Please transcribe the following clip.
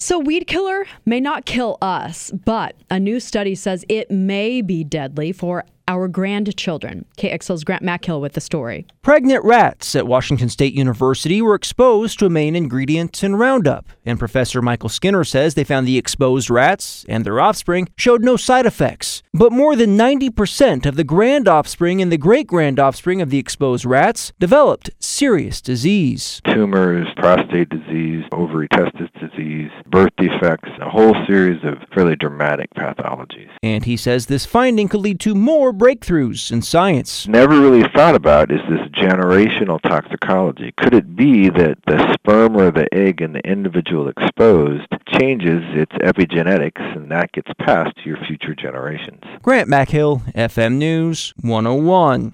So weed killer may not kill us, but a new study says it may be deadly for our grandchildren. KXL's Grant Mackhill with the story. Pregnant rats at Washington State University were exposed to a main ingredient in Roundup, and Professor Michael Skinner says they found the exposed rats and their offspring showed no side effects. But more than 90% of the grand offspring and the great-grand offspring of the exposed rats developed serious disease. Tumors, prostate disease, ovary testis disease, birth defects, a whole series of fairly dramatic pathologies. And he says this finding could lead to more breakthroughs in science. Never really thought about is this generational toxicology. Could it be that the sperm or the egg in the individual exposed changes its epigenetics and that gets passed to your future generations? Grant Mackhill, FM News 101.